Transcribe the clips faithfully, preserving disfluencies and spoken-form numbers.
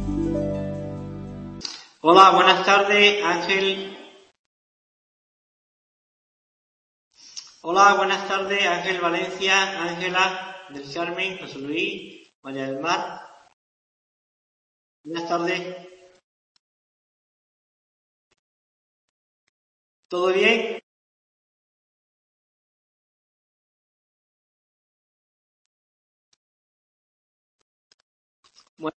Hola, buenas tardes, Ángel. Hola, buenas tardes, Ángel Valencia, Ángela, del Carmen, José Luis, María del Mar. Buenas tardes. ¿Todo bien? Bueno,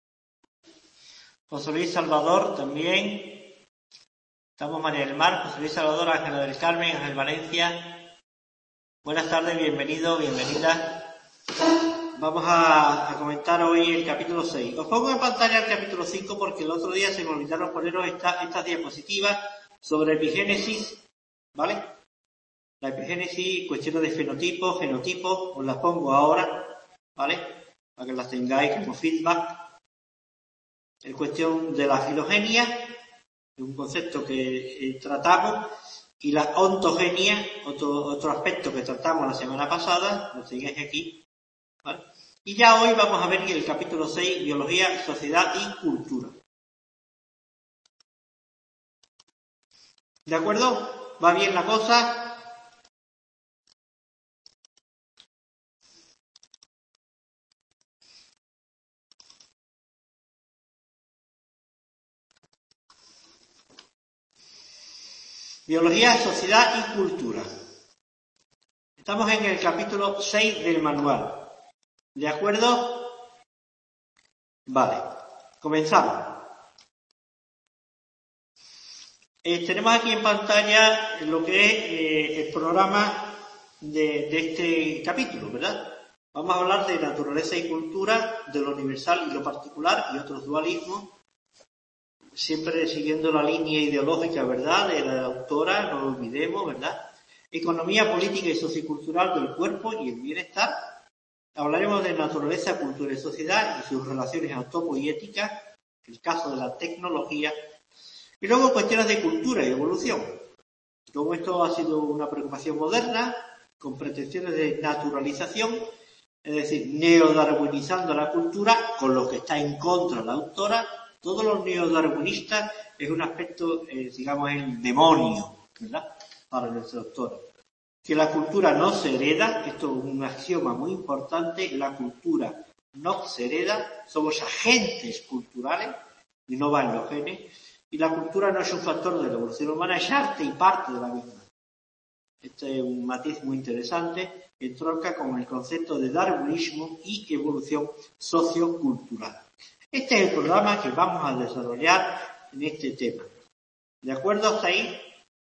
José Luis Salvador también. Estamos María del Mar, José Luis Salvador, Ángela del Carmen, Ángel Valencia. Buenas tardes, bienvenido, bienvenida. Vamos a, a comentar hoy el capítulo seis. Os pongo en pantalla el capítulo cinco porque el otro día se me olvidaron poneros esta, estas diapositivas sobre epigénesis, ¿vale? La epigénesis, cuestiones de fenotipo, genotipo, os las pongo ahora, ¿vale? Para que las tengáis como feedback. En cuestión de la filogenia, un concepto que eh, tratamos, y la ontogenia, otro, otro aspecto que tratamos la semana pasada, lo tenéis aquí, ¿vale? Y ya hoy vamos a ver el capítulo seis, biología, sociedad y cultura. ¿De acuerdo? ¿Va bien la cosa? Biología, sociedad y cultura. Estamos en el capítulo seis del manual. ¿De acuerdo? Vale. Comenzamos. Eh, tenemos aquí en pantalla lo que es eh, el programa de, de este capítulo, ¿verdad? Vamos a hablar de naturaleza y cultura, de lo universal y lo particular y otros dualismos, siempre siguiendo la línea ideológica, ¿verdad?, de la autora, no lo olvidemos, ¿verdad? Economía política y sociocultural del cuerpo y el bienestar. Hablaremos de naturaleza, cultura y sociedad y sus relaciones autópodas y éticas, el caso de la tecnología, y luego cuestiones de cultura y evolución. Como esto ha sido una preocupación moderna, con pretensiones de naturalización, es decir, neodarwinizando la cultura, con lo que está en contra la autora. Todos los neodarwinistas es un aspecto, eh, digamos, el demonio, ¿verdad?, para nuestra autora. Que la cultura no se hereda, esto es un axioma muy importante, la cultura no se hereda, somos agentes culturales y no va en los genes, y la cultura no es un factor de la evolución humana, es arte y parte de la misma. Este es un matiz muy interesante que entronca con el concepto de darwinismo y evolución sociocultural. Este es el programa que vamos a desarrollar en este tema. ¿De acuerdo hasta ahí?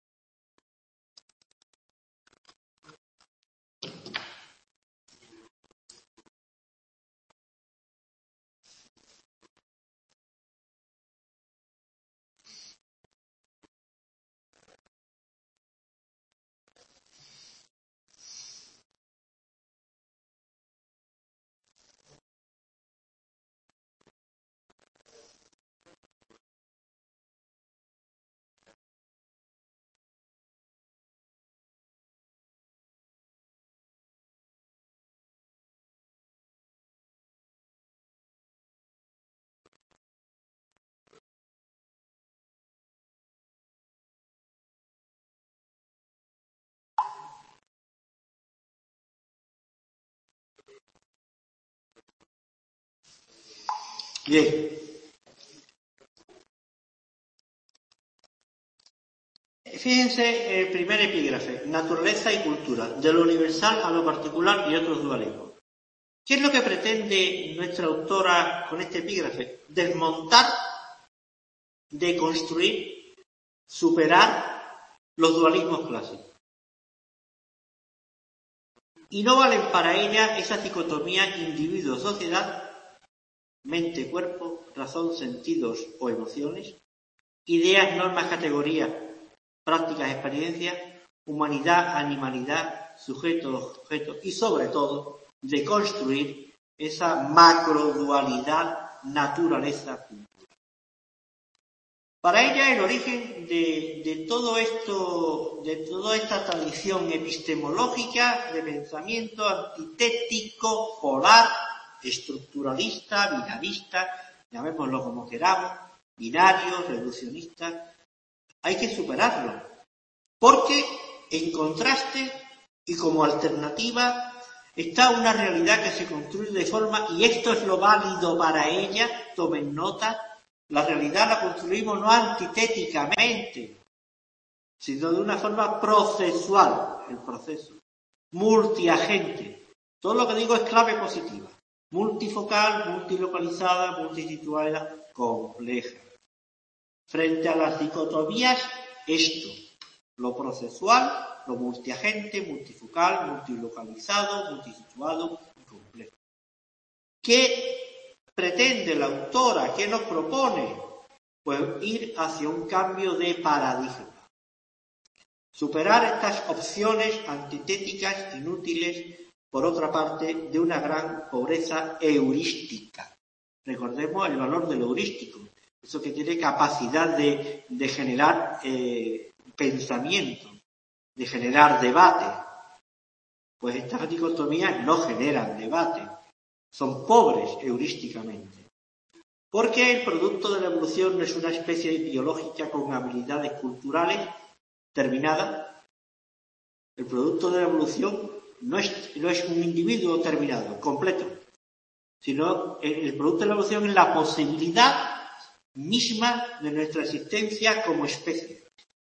Bien. Fíjense el primer epígrafe, naturaleza y cultura, de lo universal a lo particular y otros dualismos. ¿Qué es lo que pretende nuestra autora con este epígrafe? Desmontar, deconstruir, superar los dualismos clásicos. Y no valen para ella esa dicotomía individuo-sociedad, mente-cuerpo, razón, sentidos o emociones, ideas, normas, categorías, prácticas, experiencias, humanidad, animalidad, sujeto, objeto y sobre todo de construir esa macrodualidad naturaleza-cultura. Para ella el origen de, de todo esto, de toda esta tradición epistemológica de pensamiento antitético, polar, estructuralista, binarista, llamémoslo como queramos, binarios, reduccionistas, hay que superarlo. Porque, en contraste y como alternativa, está una realidad que se construye de forma, y esto es lo válido para ella, tomen nota, la realidad la construimos no antitéticamente, sino de una forma procesual, el proceso, multiagente. Todo lo que digo es clave positiva, multifocal, multilocalizada, multisituada, compleja. Frente a las dicotomías, esto, lo procesual, lo multiagente, multifocal, multilocalizado, multisituado y complejo. ¿Qué pretende la autora? ¿Qué nos propone? Pues ir hacia un cambio de paradigma. Superar estas opciones antitéticas inútiles, por otra parte, de una gran pobreza heurística. Recordemos el valor del heurístico, eso que tiene capacidad de, de generar eh, pensamiento, de generar debate. Pues estas dicotomías no generan debate, son pobres heurísticamente. Porque el producto de la evolución no es una especie biológica con habilidades culturales terminadas. El producto de la evolución no es, no es un individuo terminado, completo, sino el, el producto de la evolución es la posibilidad misma de nuestra existencia como especie.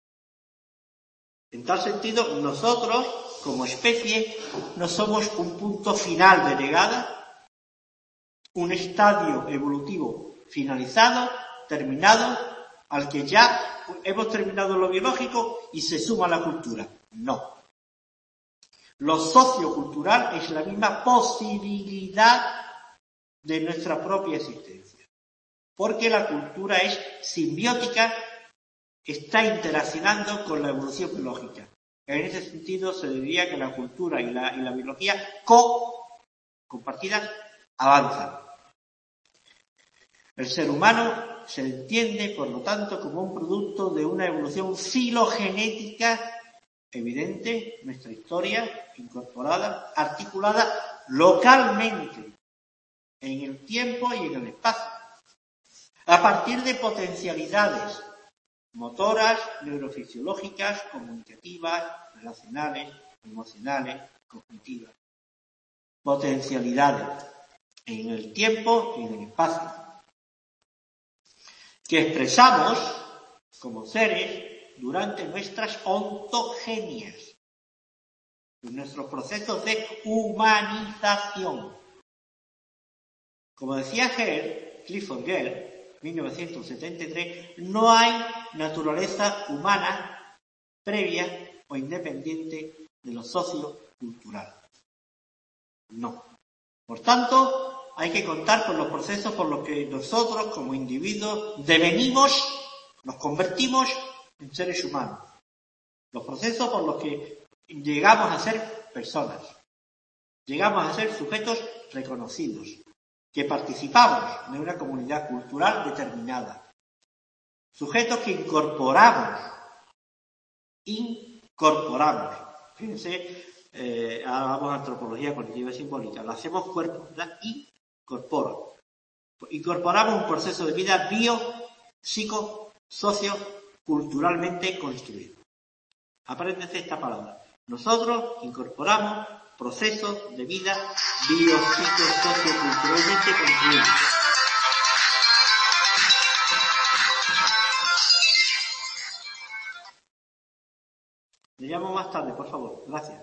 En tal sentido, nosotros, como especie, no somos un punto final de llegada, un estadio evolutivo finalizado, terminado, al que ya hemos terminado lo biológico y se suma la cultura. No. Lo sociocultural es la misma posibilidad de nuestra propia existencia. Porque la cultura es simbiótica, está interaccionando con la evolución biológica. En ese sentido se diría que la cultura y la, y la biología co compartidas avanzan. El ser humano se entiende, por lo tanto, como un producto de una evolución filogenética evidente, nuestra historia incorporada, articulada localmente en el tiempo y en el espacio, a partir de potencialidades motoras, neurofisiológicas, comunicativas, relacionales, emocionales, cognitivas. Potencialidades en el tiempo y en el espacio, que expresamos como seres durante nuestras ontogenias, en nuestros procesos de humanización. Como decía Gell, Clifford Gell, mil novecientos setenta y tres, no hay naturaleza humana previa o independiente de lo sociocultural. No. Por tanto, hay que contar con los procesos por los que nosotros, como individuos, devenimos, nos convertimos en seres humanos. Los procesos por los que llegamos a ser personas. Llegamos a ser sujetos reconocidos, que participamos de una comunidad cultural determinada. Sujetos que incorporamos. Incorporamos. Fíjense, eh, hablamos de antropología cognitiva y simbólica. Lo hacemos cuerpo, ¿verdad? Incorporo. Incorporamos un proceso de vida bio, psico, socio, culturalmente construido. Apréndense esta palabra. Nosotros incorporamos procesos de vida bio, psico, socio, culturalmente construidos. Le llamo más tarde, por favor. Gracias.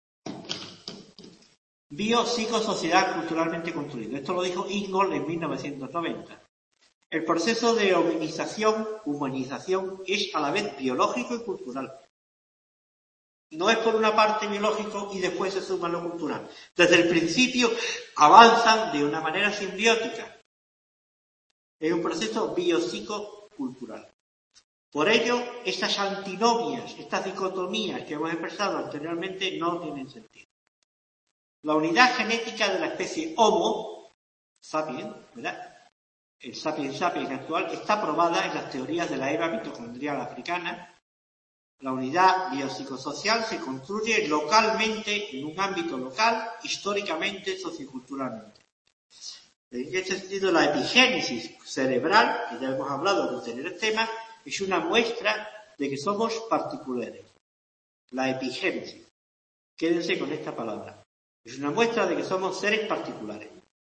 Bio, psico, sociedad culturalmente construido. Esto lo dijo Ingold en mil novecientos noventa. El proceso de hominización, humanización, es a la vez biológico y cultural. No es por una parte biológico y después se suma lo cultural. Desde el principio avanzan de una manera simbiótica. Es un proceso biopsico-cultural. Por ello, estas antinomias, estas dicotomías que hemos expresado anteriormente no tienen sentido. La unidad genética de la especie Homo sapiens, ¿verdad? El sapiens sapiens actual, está probada en las teorías de la Eva mitocondrial africana. La unidad biopsicosocial se construye localmente, en un ámbito local, históricamente, socioculturalmente. En este sentido, la epigénesis cerebral, que ya hemos hablado de tener el tema, es una muestra de que somos particulares. La epigénesis. Quédense con esta palabra. Es una muestra de que somos seres particulares.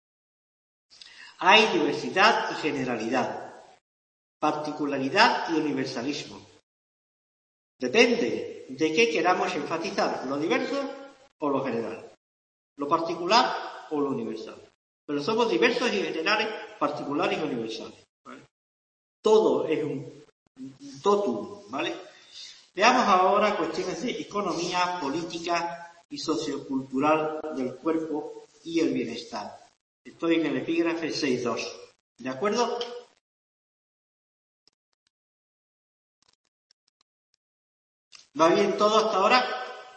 Hay diversidad y generalidad, particularidad y universalismo. Depende de qué queramos enfatizar, lo diverso o lo general, lo particular o lo universal. Pero somos diversos y generales, particulares y universales. ¿Vale? Todo es un, un totum, ¿vale? Veamos ahora cuestiones de economía, política y sociocultural del cuerpo y el bienestar. Estoy en el epígrafe seis punto dos. ¿De acuerdo? ¿Va bien todo hasta ahora?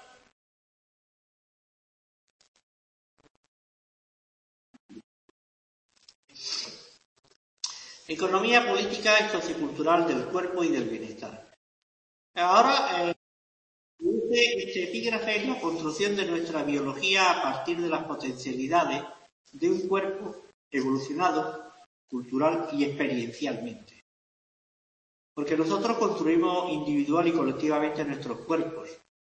Economía, política y sociocultural del cuerpo y del bienestar. Ahora, eh, este epígrafe es la construcción de nuestra biología a partir de las potencialidades de un cuerpo evolucionado, cultural y experiencialmente. Porque nosotros construimos individual y colectivamente nuestros cuerpos.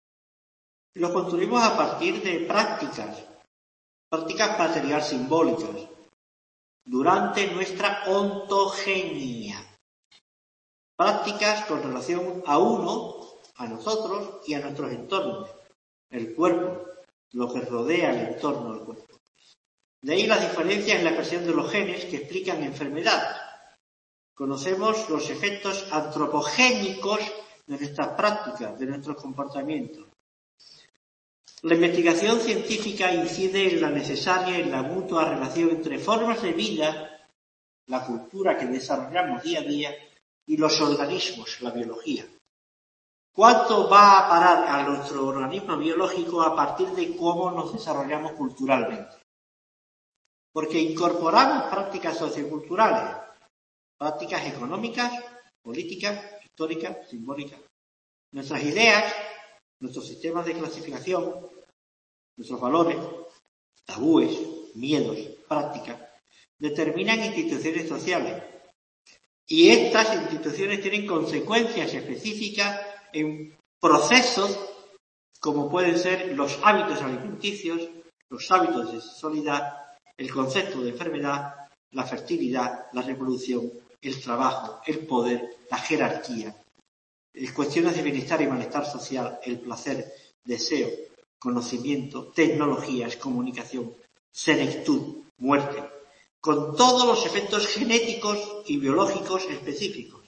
Y los construimos a partir de prácticas, prácticas material simbólicas, durante nuestra ontogenia. Prácticas con relación a uno, a nosotros y a nuestros entornos. El cuerpo, lo que rodea el entorno del cuerpo. De ahí las diferencias en la expresión de los genes que explican enfermedades. Conocemos los efectos antropogénicos de nuestras prácticas, de nuestros comportamientos. La investigación científica incide en la necesaria y en la mutua relación entre formas de vida, la cultura que desarrollamos día a día, y los organismos, la biología. ¿Cuánto va a parar a nuestro organismo biológico a partir de cómo nos desarrollamos culturalmente? Porque incorporamos prácticas socioculturales, prácticas económicas, políticas, históricas, simbólicas. Nuestras ideas, nuestros sistemas de clasificación, nuestros valores, tabúes, miedos, prácticas, determinan instituciones sociales. Y estas instituciones tienen consecuencias específicas en procesos como pueden ser los hábitos alimenticios, los hábitos de sexualidad, el concepto de enfermedad, la fertilidad, la reproducción, el trabajo, el poder, la jerarquía, cuestiones de bienestar y malestar social, el placer, deseo, conocimiento, tecnologías, comunicación, senectud, muerte, con todos los efectos genéticos y biológicos específicos.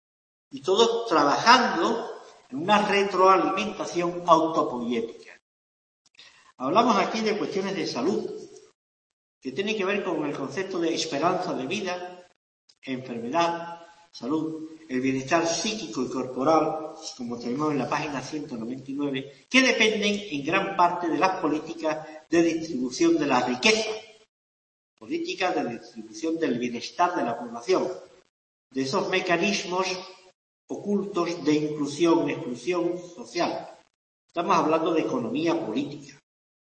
Y todos trabajando en una retroalimentación autopoiética. Hablamos aquí de cuestiones de salud, que tienen que ver con el concepto de esperanza de vida, enfermedad, salud, el bienestar psíquico y corporal, como tenemos en la página ciento noventa y nueve, que dependen en gran parte de las políticas de distribución de la riqueza, políticas de distribución del bienestar de la población, de esos mecanismos ocultos de inclusión, exclusión social. Estamos hablando de economía política,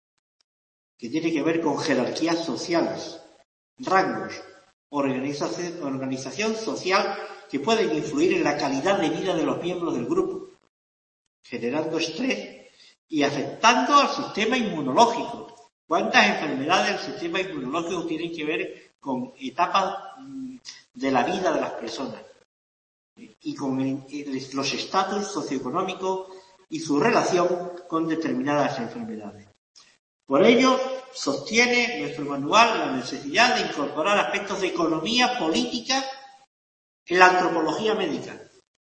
que tiene que ver con jerarquías sociales, rangos, organización, organización social que pueden influir en la calidad de vida de los miembros del grupo, generando estrés y afectando al sistema inmunológico. ¿Cuántas enfermedades del sistema inmunológico tienen que ver con etapas de la vida de las personas y con el, los estatus socioeconómicos y su relación con determinadas enfermedades? Por ello, sostiene nuestro manual la necesidad de incorporar aspectos de economía política en la antropología médica.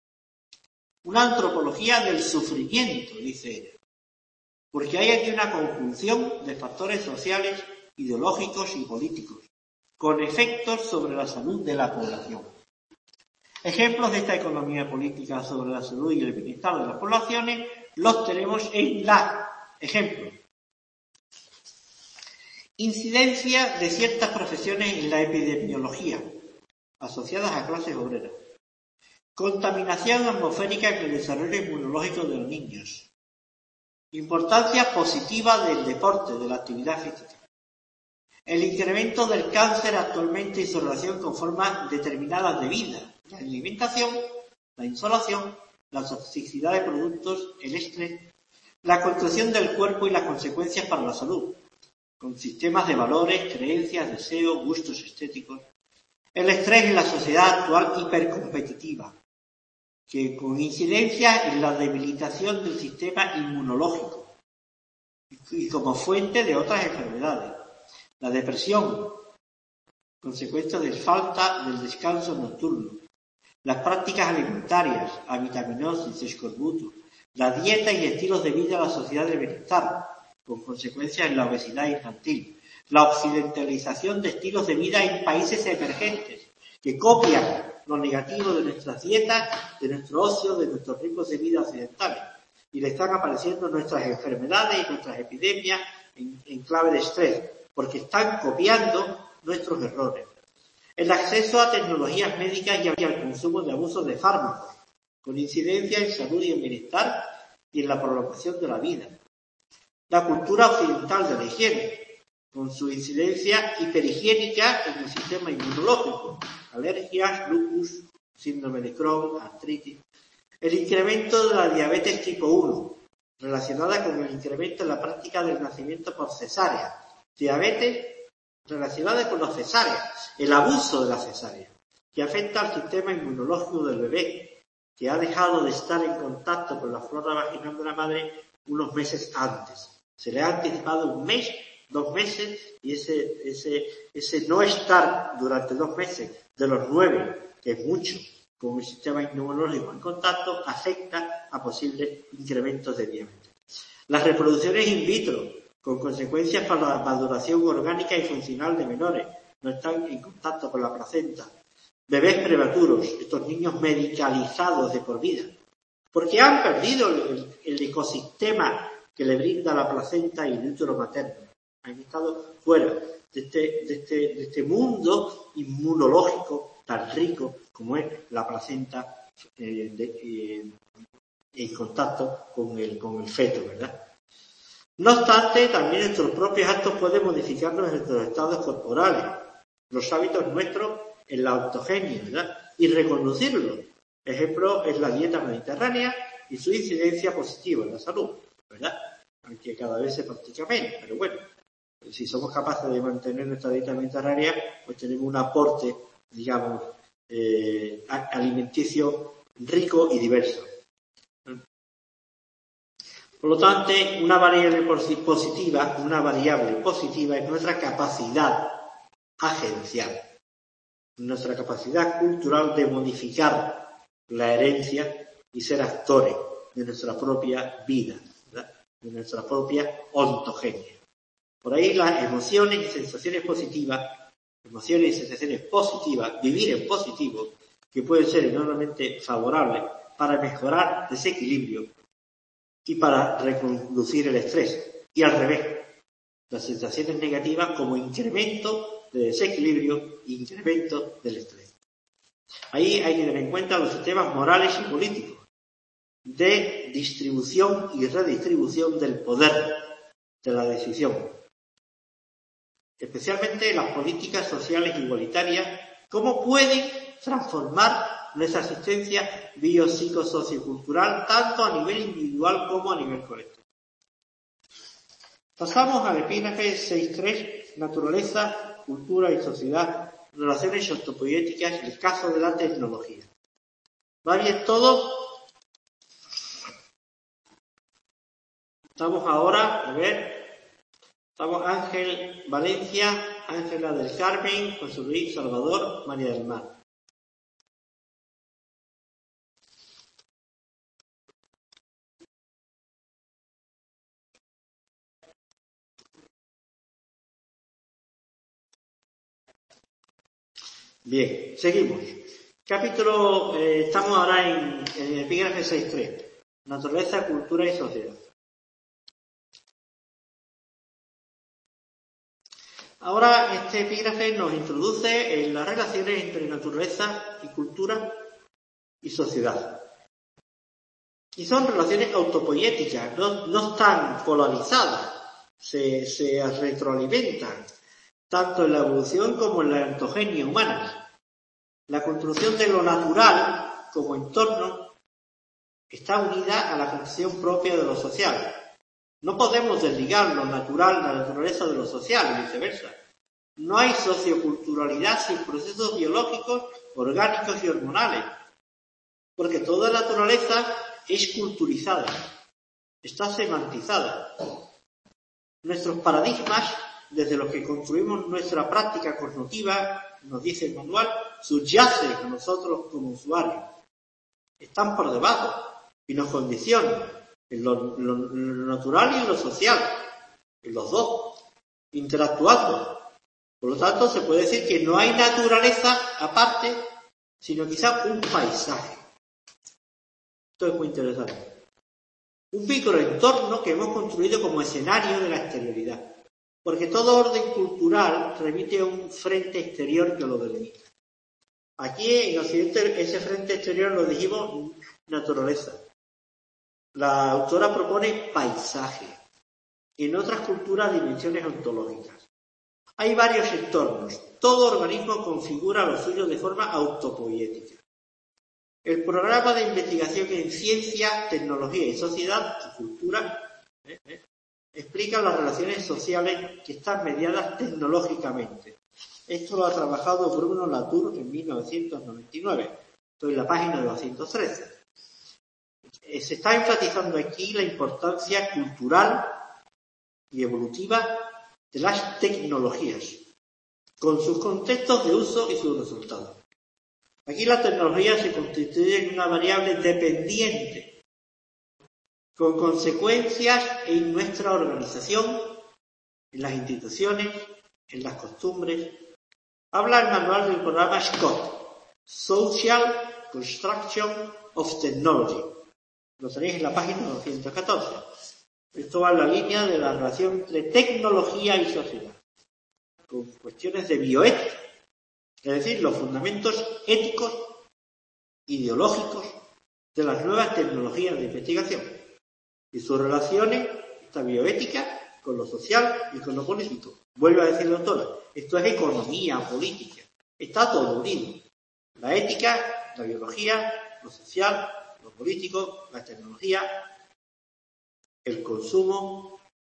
Una antropología del sufrimiento, dice ella. Porque hay aquí una conjunción de factores sociales, ideológicos y políticos, con efectos sobre la salud de la población. Ejemplos de esta economía política sobre la salud y el bienestar de las poblaciones los tenemos en la, ejemplo, incidencia de ciertas profesiones en la epidemiología, asociadas a clases obreras. Contaminación atmosférica en el desarrollo inmunológico de los niños. Importancia positiva del deporte, de la actividad física. El incremento del cáncer actualmente y su relación con formas determinadas de vida, la alimentación, la insolación, la toxicidad de productos, el estrés, la construcción del cuerpo y las consecuencias para la salud, con sistemas de valores, creencias, deseos, gustos estéticos. El estrés en la sociedad actual hipercompetitiva, que con incidencia en la debilitación del sistema inmunológico y como fuente de otras enfermedades. La depresión, consecuencia de falta del descanso nocturno. Las prácticas alimentarias, avitaminosis, escorbuto, la dieta y estilos de vida de la sociedad del bienestar, con consecuencias en la obesidad infantil. La occidentalización de estilos de vida en países emergentes, que copian lo negativo de nuestras dietas, de nuestro ocio, de nuestros ritmos de vida occidentales. Y le están apareciendo nuestras enfermedades y nuestras epidemias en, en clave de estrés, porque están copiando nuestros errores. El acceso a tecnologías médicas y al consumo de abusos de fármacos, con incidencia en salud y en bienestar y en la prolongación de la vida. La cultura occidental de la higiene, con su incidencia hiperhigiénica en el sistema inmunológico, alergias, lupus, síndrome de Crohn, artritis. El incremento de la diabetes tipo uno, relacionada con el incremento en la práctica del nacimiento por cesárea. Diabetes relacionada con la cesárea, el abuso de la cesárea, que afecta al sistema inmunológico del bebé, que ha dejado de estar en contacto con la flora vaginal de la madre unos meses antes. Se le ha anticipado un mes, dos meses, y ese, ese, ese no estar durante dos meses de los nueve, que es mucho, con el sistema inmunológico en contacto, afecta a posibles incrementos de diabetes. Las reproducciones in vitro, con consecuencias para la maduración orgánica y funcional de menores, no están en contacto con la placenta. Bebés prematuros, estos niños medicalizados de por vida, porque han perdido el, el ecosistema que le brinda la placenta y el útero materno. Han estado fuera de este, de este, de este mundo inmunológico tan rico como es la placenta eh, de, eh, en contacto con el, con el feto, ¿verdad? No obstante, también nuestros propios actos pueden modificar nuestros estados corporales, los hábitos nuestros en la autogenia, ¿verdad? Y reconducirlos. Ejemplo es la dieta mediterránea y su incidencia positiva en la salud, ¿verdad? Aunque cada vez se practica menos, pero bueno, si somos capaces de mantener nuestra dieta mediterránea, pues tenemos un aporte, digamos, eh, alimenticio rico y diverso. Por lo tanto, una variable positiva, una variable positiva es nuestra capacidad agencial, nuestra capacidad cultural de modificar la herencia y ser actores de nuestra propia vida, ¿verdad? De nuestra propia ontogenia. Por ahí las emociones y sensaciones positivas, emociones y sensaciones positivas, vivir en positivo, que pueden ser enormemente favorables para mejorar desequilibrio y para reconducir el estrés. Y al revés, las sensaciones negativas como incremento de desequilibrio e incremento del estrés. Ahí hay que tener en cuenta los sistemas morales y políticos de distribución y redistribución del poder de la decisión. Especialmente las políticas sociales igualitarias, cómo pueden transformar nuestra asistencia biopsicosociocultural tanto a nivel individual como a nivel colectivo. Pasamos al epígrafe seis punto tres, naturaleza, cultura y sociedad, relaciones octopoéticas y el caso de la tecnología. ¿Va bien todo? Estamos ahora, a ver, estamos Ángel Valencia, Ángela del Carmen, José Luis Salvador, María del Mar. Bien, seguimos. Capítulo, eh, estamos ahora en, en el epígrafe seis punto tres, naturaleza, cultura y sociedad. Ahora este epígrafe nos introduce en las relaciones entre naturaleza y cultura y sociedad. Y son relaciones autopoéticas, no, no están polarizadas, se, se retroalimentan. tanto en la evolución como en la ontogenia humana. La construcción de lo natural como entorno está unida a la construcción propia de lo social. No podemos desligar lo natural, la naturaleza de lo social y viceversa. No hay socioculturalidad sin procesos biológicos, orgánicos y hormonales, porque toda naturaleza es culturizada, está semantizada. Nuestros paradigmas, desde los que construimos nuestra práctica cognitiva, nos dice el manual, subyacen a nosotros como usuarios. Están por debajo y nos condicionan en lo, lo, lo natural y en lo social, en los dos, interactuando. Por lo tanto, se puede decir que no hay naturaleza aparte, sino quizá un paisaje. Esto es muy interesante. Un microentorno que hemos construido como escenario de la exterioridad. Porque todo orden cultural remite a un frente exterior que lo delimita. Aquí en Occidente ese frente exterior lo dijimos naturaleza. La autora propone paisaje. En otras culturas dimensiones ontológicas. Hay varios entornos. Todo organismo configura lo suyo de forma autopoética. El programa de investigación en ciencia, tecnología y sociedad y cultura ¿eh? ¿eh? explica las relaciones sociales que están mediadas tecnológicamente. Esto lo ha trabajado Bruno Latour en mil novecientos noventa y nueve. Estoy en la página de doscientos trece. Se está enfatizando aquí la importancia cultural y evolutiva de las tecnologías, con sus contextos de uso y sus resultados. Aquí la tecnología se constituye en una variable dependiente, con consecuencias en nuestra organización, en las instituciones, en las costumbres. Habla el manual del programa Scott, Social Construction of Technology. Lo tenéis en la página doscientos catorce. Esto va en la línea de la relación entre tecnología y sociedad, con cuestiones de bioética, es decir, los fundamentos éticos, ideológicos de las nuevas tecnologías de investigación y sus relaciones, esta bioética, con lo social y con lo político. Vuelve a decir la autora, esto es economía política, está todo unido. La ética, la biología, lo social, lo político, la tecnología, el consumo,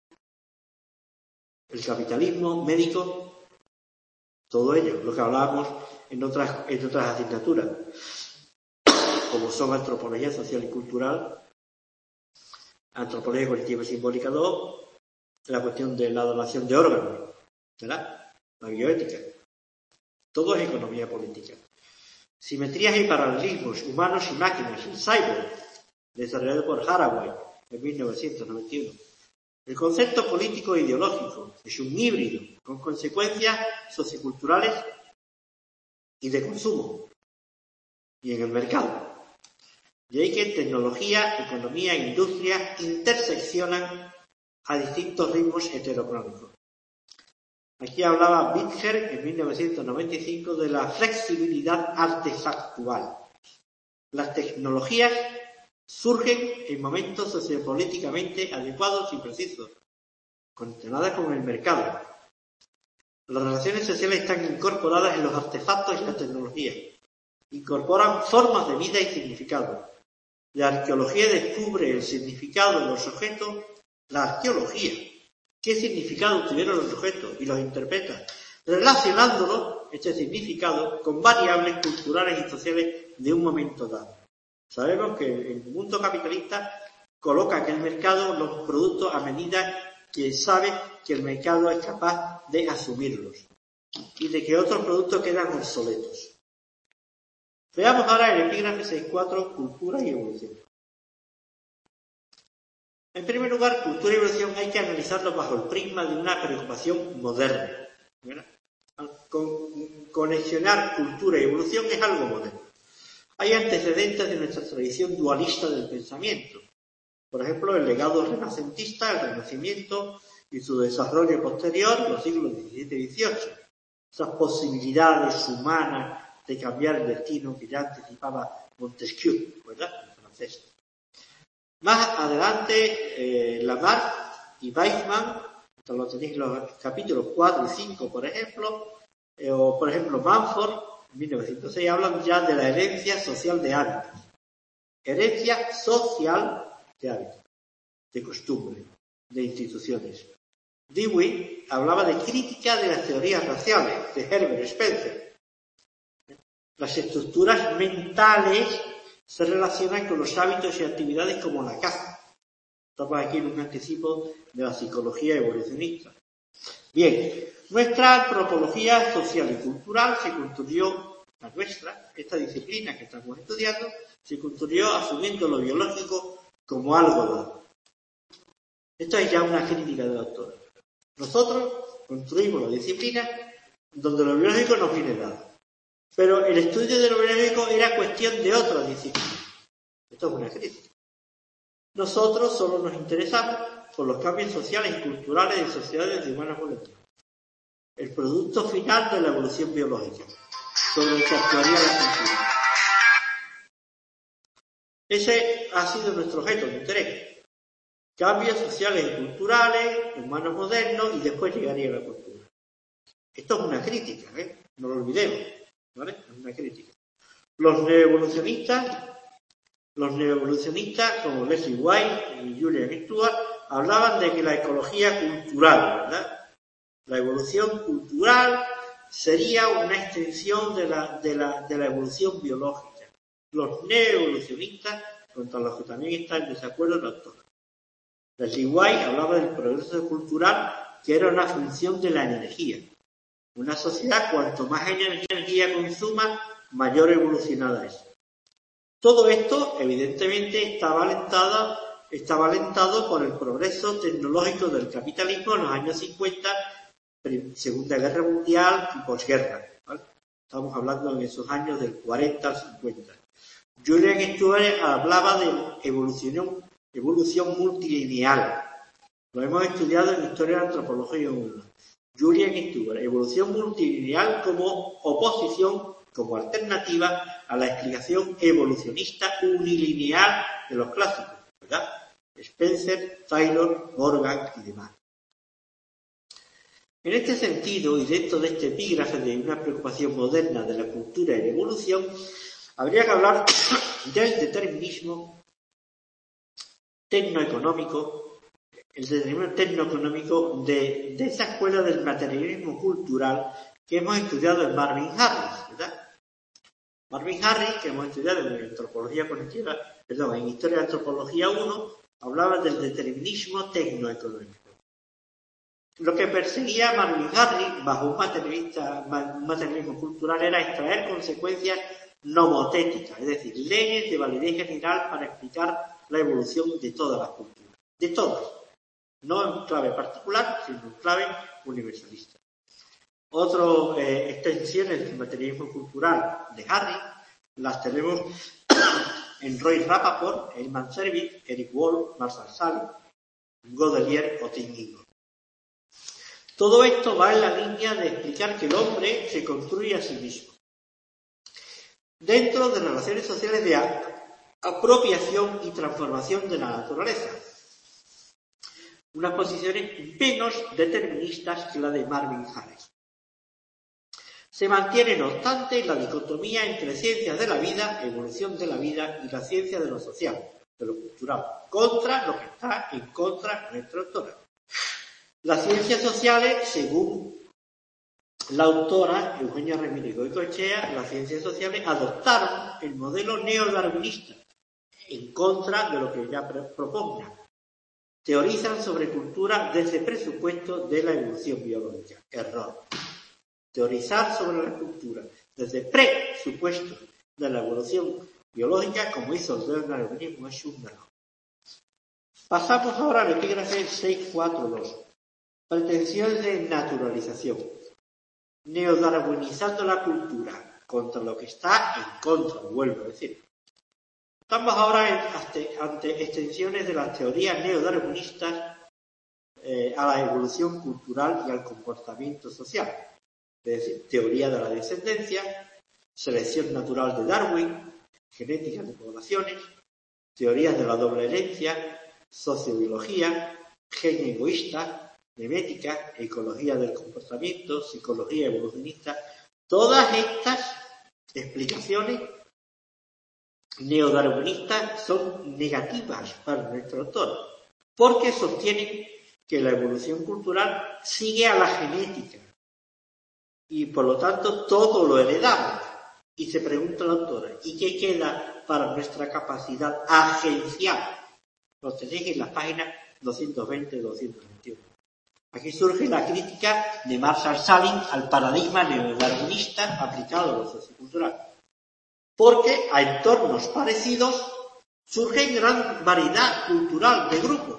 el capitalismo médico, todo ello, lo que hablábamos en otras, en otras asignaturas, como son antropología social y cultural, antropología cognitiva y simbólica dos, la cuestión de la donación de órganos, ¿verdad? La bioética. Todo es economía política. Simetrías y paralelismos, humanos y máquinas, el cyborg, desarrollado por Haraway en mil novecientos noventa y uno. El concepto político e ideológico es un híbrido con consecuencias socioculturales y de consumo y en el mercado. De ahí que tecnología, economía e industria interseccionan a distintos ritmos heterocrónicos. Aquí hablaba Bitger en mil novecientos noventa y cinco de la flexibilidad artefactual. Las tecnologías surgen en momentos sociopolíticamente adecuados y precisos, conectadas con el mercado. Las relaciones sociales están incorporadas en los artefactos y la tecnología. Incorporan formas de vida y significado. La arqueología descubre el significado de los objetos. La arqueología, ¿qué significado tuvieron los objetos? Y los interpreta, relacionándolo, este significado, con variables culturales y sociales de un momento dado. Sabemos que el mundo capitalista coloca en el mercado los productos a medida que sabe que el mercado es capaz de asumirlos y de que otros productos quedan obsoletos. Veamos ahora el epígrafe seis punto cuatro, cultura y evolución. En primer lugar, cultura y evolución hay que analizarlo bajo el prisma de una preocupación moderna. ¿Verdad? Con, conexionar cultura y evolución es algo moderno. Hay antecedentes de nuestra tradición dualista del pensamiento. Por ejemplo, el legado renacentista, el Renacimiento y su desarrollo posterior en los siglos diecisiete y dieciocho. Esas posibilidades humanas de cambiar el destino que ya anticipaba Montesquieu, ¿verdad? El francés. Más adelante, eh, Lamarck y Weizmann Esto lo tenéis en los capítulos cuatro y cinco, por ejemplo, eh, o por ejemplo Manford, en mil novecientos seis, hablan ya de la herencia social de hábitos. Herencia social de hábitos, de costumbre, de instituciones. Dewey hablaba de crítica de las teorías raciales, de Herbert Spencer. Las estructuras mentales se relacionan con los hábitos y actividades como la caza. Estamos aquí en un anticipo de la psicología evolucionista. Bien, nuestra antropología social y cultural se construyó, la nuestra, esta disciplina que estamos estudiando, se construyó asumiendo lo biológico como algo dado. Esto es ya una crítica del autor. Nosotros construimos la disciplina donde lo biológico nos viene dado. Pero el estudio de lo biológico era cuestión de otra disciplina. Esto es una crítica. Nosotros solo nos interesamos por los cambios sociales y culturales de sociedades de humanas modernas. El producto final de la evolución biológica, sobre el que actuaría la cultura. Ese ha sido nuestro objeto de interés. Cambios sociales y culturales, humanos modernos, y después llegaría la cultura. Esto es una crítica, ¿eh? No lo olvidemos, ¿vale? Es una crítica. Los neoevolucionistas, los neoevolucionistas como Leslie White y Julian Stewart hablaban de que la ecología cultural, ¿verdad? La evolución cultural sería una extensión de la, de la, de la evolución biológica. Los neoevolucionistas, contra los que también está en desacuerdo el autor. Leslie White hablaba del progreso cultural, que era una función de la energía. Una sociedad, cuanto más energía consuma, mayor evolucionada es. Todo esto, evidentemente, estaba alentado, estaba alentado por el progreso tecnológico del capitalismo en los años cincuenta, Segunda Guerra Mundial y posguerra, ¿vale? Estamos hablando en esos años del cuarenta al cincuenta. Julian Stewart hablaba de evolución, evolución multilineal. Lo hemos estudiado en Historia de la Antropología uno. Julian Stewart, evolución multilineal como oposición, como alternativa a la explicación evolucionista unilineal de los clásicos, ¿verdad? Spencer, Taylor, Morgan y demás. En este sentido, y dentro de este epígrafe de una preocupación moderna de la cultura y la evolución, habría que hablar del determinismo tecnoeconómico, el determinismo tecnoeconómico de, de esa escuela del materialismo cultural que hemos estudiado en Marvin Harris, ¿verdad? Marvin Harris, que hemos estudiado en antropología cognitiva, perdón, en Historia de la Antropología uno, hablaba del determinismo tecnoeconómico. Lo que perseguía Marvin Harris, bajo un, un materialismo cultural, era extraer consecuencias nomotéticas, es decir, leyes de validez general para explicar la evolución de todas las culturas. De todas. No en clave particular, sino en clave universalista. Otras eh, extensiones del materialismo cultural de Harris las tenemos en Roy Rappaport, Herman Servit, Eric Wolf, Marshall Sahlin, Godelier o Tim Ingold. Todo esto va en la línea de explicar que el hombre se construye a sí mismo dentro de relaciones sociales de apropiación y transformación de la naturaleza. Unas posiciones menos deterministas que la de Marvin Harris. Se mantiene, no obstante, la dicotomía entre ciencias de la vida, evolución de la vida, y la ciencia de lo social, de lo cultural, contra lo que está en contra de nuestra autora. Las ciencias sociales, según la autora Eugenia Ramírez Goicoechea, las ciencias sociales adoptaron el modelo neodarwinista, en contra de lo que ella propugna. Teorizan sobre cultura desde presupuestos de la evolución biológica. Error. Teorizar sobre la cultura desde presupuestos de la evolución biológica, como hizo el neodarwinismo, es un error. Pasamos ahora al epígrafe seiscientos cuarenta y dos. Pretensiones de naturalización. Neodarwinizando la cultura contra lo que está en contra, vuelvo a decir. Estamos ahora en, ante, ante extensiones de las teorías neodarwinistas eh, a la evolución cultural y al comportamiento social. Es decir, teoría de la descendencia, selección natural de Darwin, genética de poblaciones, teorías de la doble herencia, sociobiología, gen egoísta, memética, ecología del comportamiento, psicología evolucionista, todas estas explicaciones neodarwinistas son negativas para nuestro autor, porque sostienen que la evolución cultural sigue a la genética y por lo tanto todo lo heredamos. Y se pregunta la autora, ¿y qué queda para nuestra capacidad agencial? Lo tenéis en las páginas doscientos veinte y doscientos veintiuno. Aquí surge la crítica de Marshall Sahlin al paradigma neodarwinista aplicado a lo sociocultural. Porque a entornos parecidos surge gran variedad cultural de grupos.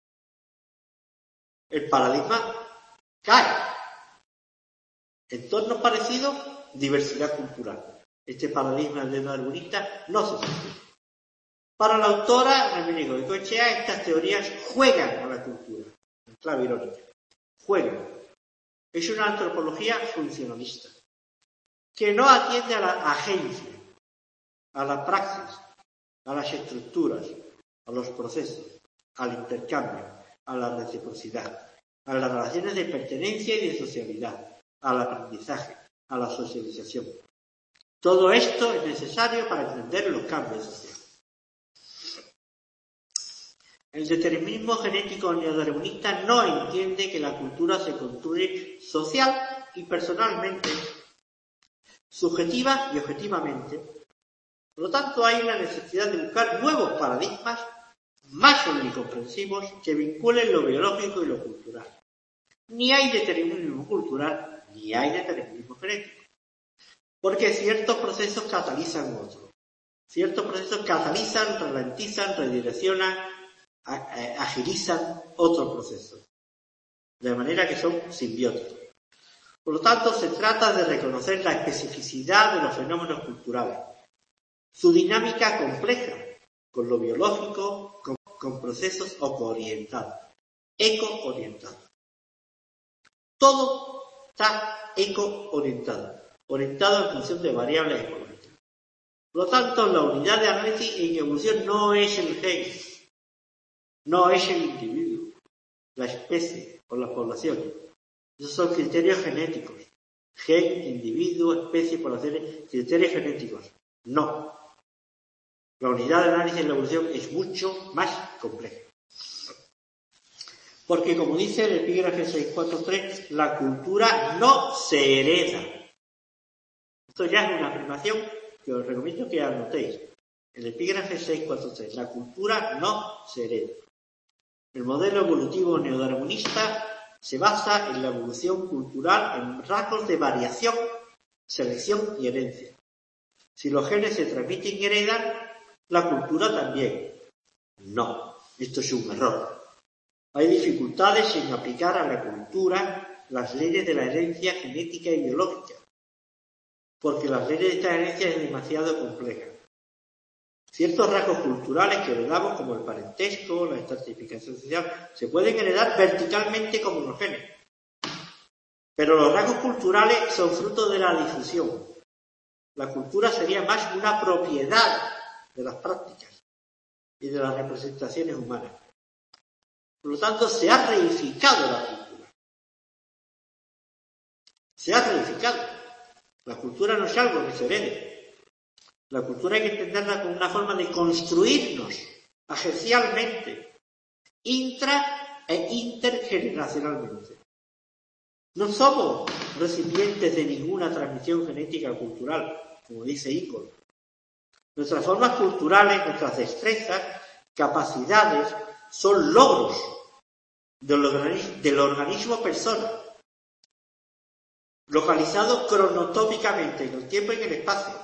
El paradigma cae. Entornos parecidos, diversidad cultural. Este paradigma neodarwinista no se sostiene. Para la autora Remedios Goicoechea, estas teorías juegan a la cultura, en clave irónica. Juegan. Es una antropología funcionalista, que no atiende a la agencia, a la praxis, a las estructuras, a los procesos, al intercambio, a la reciprocidad, a las relaciones de pertenencia y de socialidad, al aprendizaje, a la socialización. Todo esto es necesario para entender los cambios sociales. El determinismo genético neodarwinista no entiende que la cultura se construye social y personalmente, subjetiva y objetivamente. Por lo tanto, hay una necesidad de buscar nuevos paradigmas más omnicomprensivos que vinculen lo biológico y lo cultural. Ni hay determinismo cultural, ni hay determinismo genético. Porque ciertos procesos catalizan otros. Ciertos procesos catalizan, ralentizan, redireccionan, agilizan otros procesos. De manera que son simbióticos. Por lo tanto, se trata de reconocer la especificidad de los fenómenos culturales. Su dinámica compleja, con lo biológico, con, con procesos eco-orientados. Eco-orientados. Todo está eco-orientado, orientado en función de variables ecológicas. Por lo tanto, la unidad de análisis en evolución no es el gen, no es el individuo, la especie o las poblaciones. Esos son criterios genéticos. Gen, individuo, especie, poblaciones, criterios genéticos. No. La unidad de análisis en la evolución es mucho más compleja. Porque, como dice el epígrafe seiscientos cuarenta y tres, la cultura no se hereda. Esto ya es una afirmación que os recomiendo que anotéis. El epígrafe seiscientos cuarenta y tres, la cultura no se hereda. El modelo evolutivo neodarwinista se basa en la evolución cultural en rasgos de variación, selección y herencia. Si los genes se transmiten y heredan, la cultura también. No, esto es un error. Hay dificultades en aplicar a la cultura las leyes de la herencia genética y biológica, porque las leyes de esta herencia es demasiado compleja. Ciertos rasgos culturales que heredamos, como el parentesco, la estratificación social, se pueden heredar verticalmente como los genes. Pero los rasgos culturales son fruto de la difusión. La cultura sería más una propiedad de las prácticas y de las representaciones humanas. Por lo tanto, se ha reificado la cultura. Se ha reificado. La cultura no es algo que se herede. La cultura hay que entenderla como una forma de construirnos agencialmente, intra e intergeneracionalmente. No somos recipientes de ninguna transmisión genética cultural, como dice Icol. Nuestras formas culturales, nuestras destrezas, capacidades, son logros del organismo, del organismo persona, localizados cronotópicamente en el tiempo y en el espacio,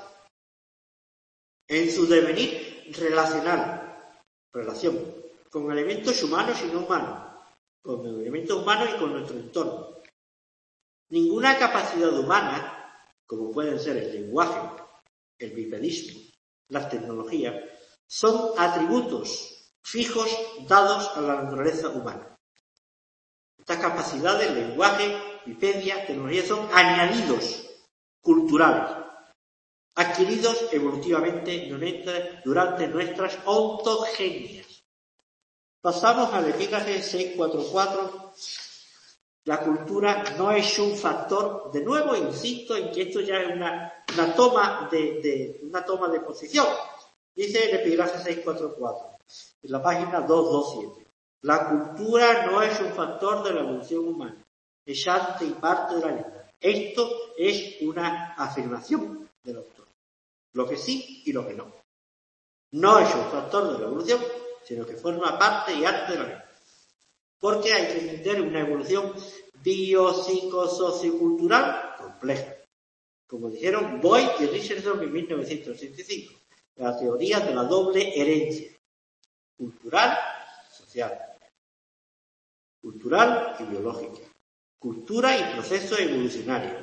en su devenir relacional, relación, con elementos humanos y no humanos, con elementos humanos y con nuestro entorno. Ninguna capacidad humana, como pueden ser el lenguaje, el bipedismo, las tecnologías, son atributos fijos dados a la naturaleza humana. Estas capacidades, lenguaje, bipedia, tecnología, son añadidos culturales, adquiridos evolutivamente durante nuestras ontogenias. Pasamos al epígrafe seiscientos cuarenta y cuatro La cultura no es un factor, de nuevo insisto en que esto ya es una, una toma de, de una toma de posición. Dice el epígrafe seiscientos cuarenta y cuatro, en la página doscientos veintisiete. La cultura no es un factor de la evolución humana, es arte y parte de la vida. Esto es una afirmación del autor. Lo que sí y lo que no. No es un factor de la evolución, sino que forma parte y arte de la vida. Porque hay que entender una evolución bio, psico, sociocultural compleja. Como dijeron Boyd y Richardson en mil novecientos ochenta y cinco. La teoría de la doble herencia. Cultural, social. Cultural y biológica. Cultura y proceso evolucionario.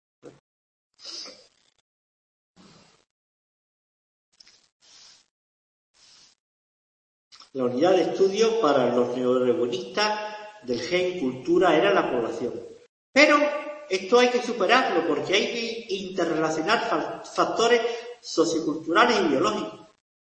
La unidad de estudio para los neodarwinistas del gen cultura era la población. Pero esto hay que superarlo porque hay que interrelacionar factores socioculturales y biológicos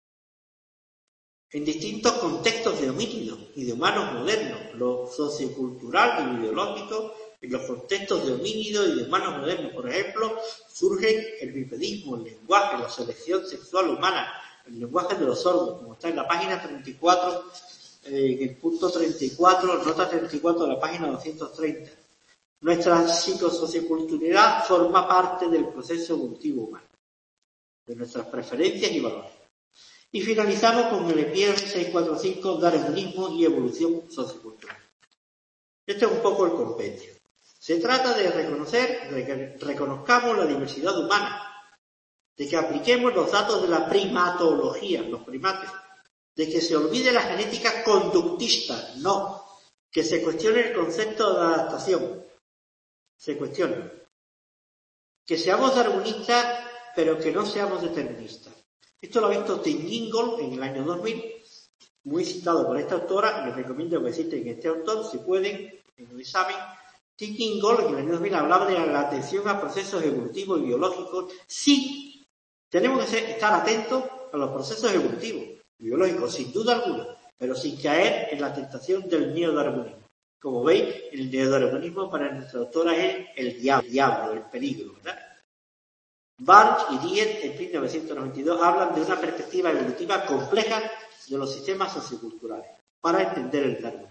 en distintos contextos de homínidos y de humanos modernos, lo sociocultural y biológico en los contextos de homínidos y de humanos modernos. Por ejemplo, surgen el bipedismo, el lenguaje, la selección sexual humana, el lenguaje de los sordos, como está en la página treinta y cuatro, eh, en el punto treinta y cuatro, nota treinta y cuatro de la página doscientos treinta. Nuestra psicosocioculturalidad forma parte del proceso evolutivo humano, de nuestras preferencias y valores. Y finalizamos con el epígrafe seiscientos cuarenta y cinco, darwinismo y evolución sociocultural. Este es un poco el compendio. Se trata de reconocer, de que reconozcamos la diversidad humana, de que apliquemos los datos de la primatología, los primates, de que se olvide la genética conductista, no, que se cuestione el concepto de adaptación, se cuestione, que seamos darwinistas, pero que no seamos deterministas. Esto lo ha visto Tim Ingold en el año dos mil, muy citado por esta autora, les recomiendo que citen este autor, si pueden, en un examen. Tim Ingold en el año dos mil hablaba de la atención a procesos evolutivos y biológicos. Sí, tenemos que ser, estar atentos a los procesos evolutivos y biológicos, sin duda alguna, pero sin caer en la tentación del neodarwinismo. Como veis, el neodarwinismo para nuestra autora es el diablo, el, diablo, el peligro, ¿verdad? Barnes y Diet en mil novecientos noventa y dos hablan de una perspectiva evolutiva compleja de los sistemas socioculturales para entender el darwinismo.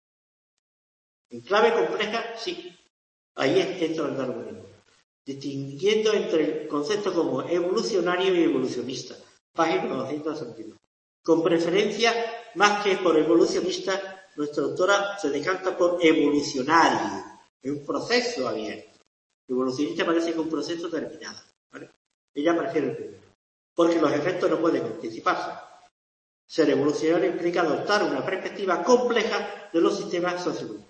En clave compleja, sí, ahí entra el darwinismo, distinguiendo entre conceptos como evolucionario y evolucionista, página doscientos sesenta y dos. Con preferencia, más que por evolucionista, nuestra autora se decanta por evolucionario, es un proceso abierto. Evolucionista parece que es un proceso terminado, ¿vale? Ella prefiere el primero, porque los efectos no pueden anticiparse. Ser evolucionario implica adoptar una perspectiva compleja de los sistemas socioculturales.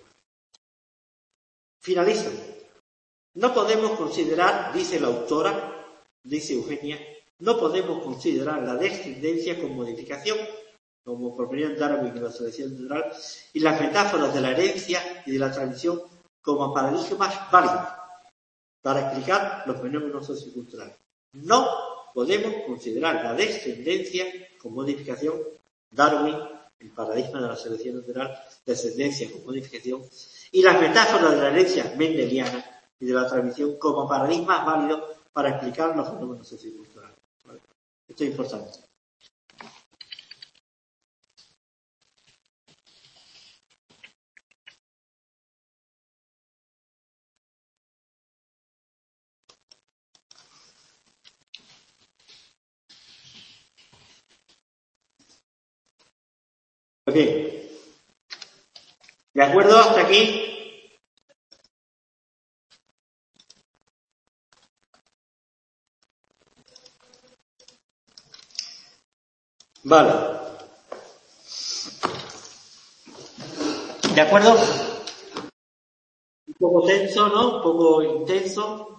Finalizo. No podemos considerar, dice la autora, dice Eugenia, no podemos considerar la descendencia con modificación, como proponían Darwin y la selección natural, y las metáforas de la herencia y de la transmisión como paradigmas válidos para explicar los fenómenos socioculturales. No podemos considerar la descendencia con modificación, Darwin, el paradigma de la selección natural, descendencia con modificación, y las metáforas de la herencia mendeliana y de la transmisión como paradigmas válidos para explicar los fenómenos socioculturales. ¿Vale? Esto es importante. Ok. ¿De acuerdo hasta aquí? Vale. ¿De acuerdo? Un poco tenso, ¿no? Un poco intenso.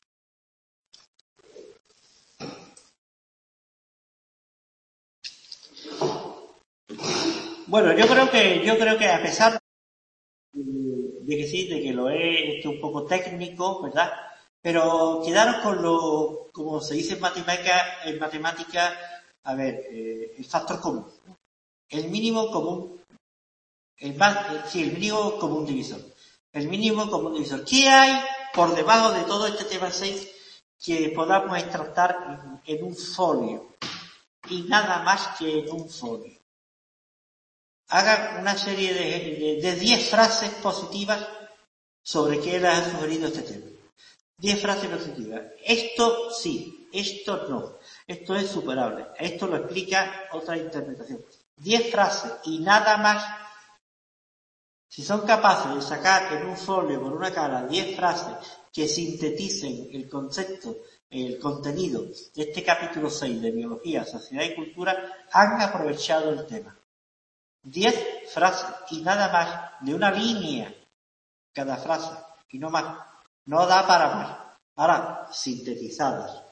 Bueno, yo creo que, yo creo que a pesar de que sí, de que lo es, este un poco técnico, ¿verdad? Pero quedaros con lo, como se dice en matemática, en matemática, a ver, eh, el factor común, el mínimo común, el más, sí, el mínimo común divisor. El mínimo común divisor. ¿Qué hay por debajo de todo este tema seis que podamos extractar en, en un folio? Y nada más que en un folio. Hagan una serie de diez frases positivas sobre qué les ha sugerido este tema. diez frases positivas. Esto sí, esto no. Esto es superable. Esto lo explica otra interpretación. diez frases y nada más. Si son capaces de sacar en un folio por una cara diez frases que sinteticen el concepto, el contenido de este capítulo seis de Biología, Sociedad y Cultura, han aprovechado el tema. diez frases y nada más, de una línea cada frase, y no más. No da para más. Ahora, sintetizadas.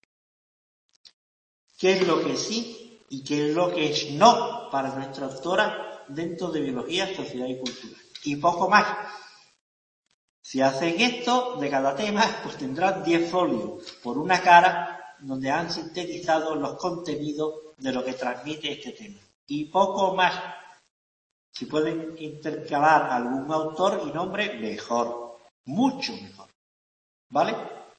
¿Qué es lo que sí y qué es lo que es no para nuestra autora dentro de Biología, Sociedad y Cultura? Y poco más. Si hacen esto de cada tema, pues tendrán diez folios por una cara donde han sintetizado los contenidos de lo que transmite este tema. Y poco más. Si pueden intercalar algún autor y nombre, mejor. Mucho mejor. ¿Vale?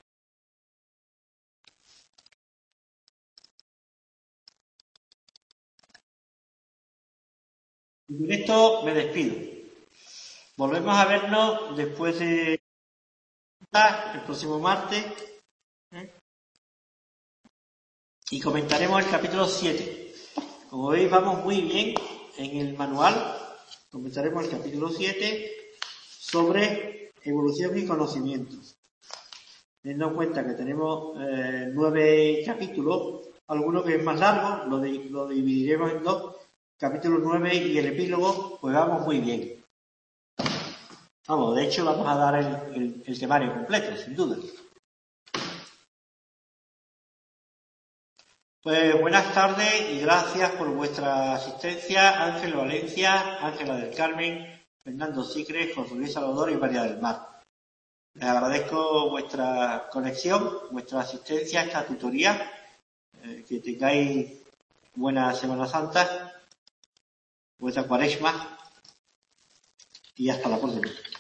Y con esto me despido. Volvemos a vernos después de el próximo martes ¿eh? y comentaremos el capítulo siete. Como veis, vamos muy bien en el manual. Comentaremos el capítulo siete sobre evolución y conocimiento. Teniendo en cuenta que tenemos eh, nueve capítulos, alguno que es más largo, lo, de, lo dividiremos en dos. Capítulo nueve y el epílogo, pues vamos muy bien. Vamos, de hecho vamos a dar el, el, el temario completo, sin duda. Pues buenas tardes y gracias por vuestra asistencia, Ángel Valencia, Ángela del Carmen, Fernando Sicre, José Luis Salvador y María del Mar. Les agradezco vuestra conexión, vuestra asistencia a esta tutoría, eh, que tengáis buena Semana Santa, vuestra Cuaresma y hasta la próxima.